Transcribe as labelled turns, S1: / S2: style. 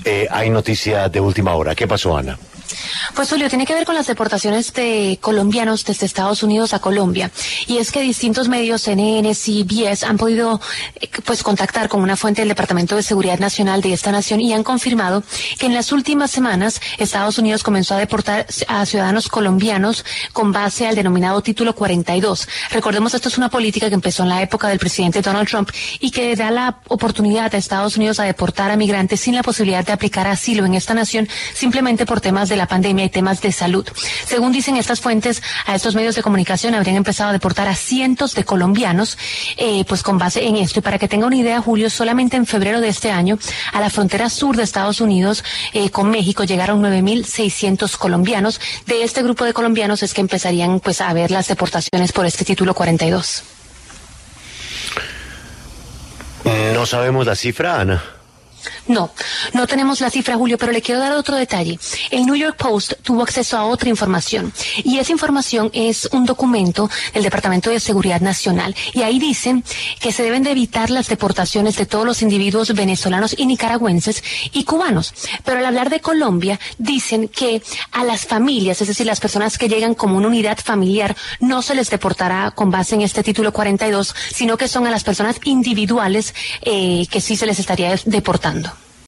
S1: hay noticia de última hora. ¿Qué pasó, Ana?
S2: Pues Julio, tiene que ver con las deportaciones de colombianos desde Estados Unidos a Colombia. Y es que distintos medios, CNN, CBS, han podido pues contactar con una fuente del Departamento de Seguridad Nacional de esta nación y han confirmado que en las últimas semanas Estados Unidos comenzó a deportar a ciudadanos colombianos con base al denominado Título 42. Recordemos, esto es una política que empezó en la época del presidente Donald Trump y que da la oportunidad a Estados Unidos a deportar a migrantes sin la posibilidad de aplicar asilo en esta nación simplemente por temas de la pandemia y temas de salud. Según dicen estas fuentes, a estos medios de comunicación habrían empezado a deportar a cientos de colombianos, pues con base en esto. Y para que tenga una idea, Julio, solamente en febrero de este año, a la frontera sur de Estados Unidos con México llegaron 9.600 colombianos. De este grupo de colombianos es que empezarían pues a ver las deportaciones por este Título 42.
S1: No sabemos la cifra, Ana.
S2: No tenemos la cifra, Julio, pero le quiero dar otro detalle. El New York Post tuvo acceso a otra información y esa información es un documento del Departamento de Seguridad Nacional y ahí dicen que se deben de evitar las deportaciones de todos los individuos venezolanos y nicaragüenses y cubanos. Pero al hablar de Colombia dicen que a las familias, es decir, las personas que llegan como una unidad familiar, no se les deportará con base en este Título 42, sino que son a las personas individuales que sí se les estaría deportando.